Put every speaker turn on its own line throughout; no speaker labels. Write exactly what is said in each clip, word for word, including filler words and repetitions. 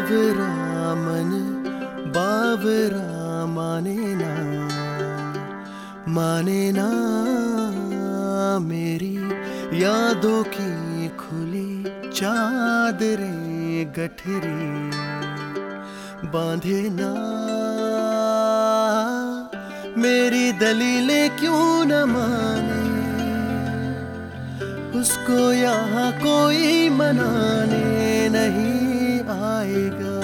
बावरा मन बावरा माने ना माने ना मेरी यादों की खुली चादरें गठरी बांधे ना मेरी दलीलें क्यों न माने उसको यहाँ कोई मनाने नहीं आएगा।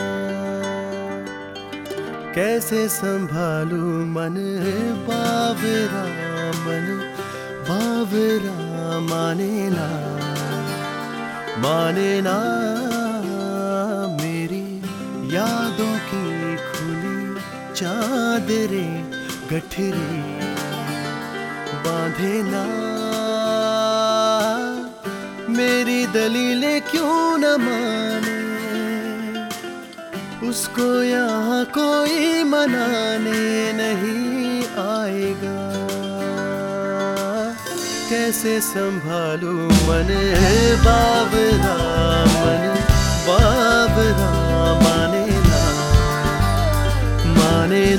कैसे संभालूं मन बावरा मन बावरा माने ना माने ना मेरी यादों की खुली चादरें गठरी बांधे ना मेरी दलीलें क्यों न माने उसको यहाँ कोई मनाने नहीं आएगा। कैसे संभालूं मन बावरा मन बावरा माने ना माने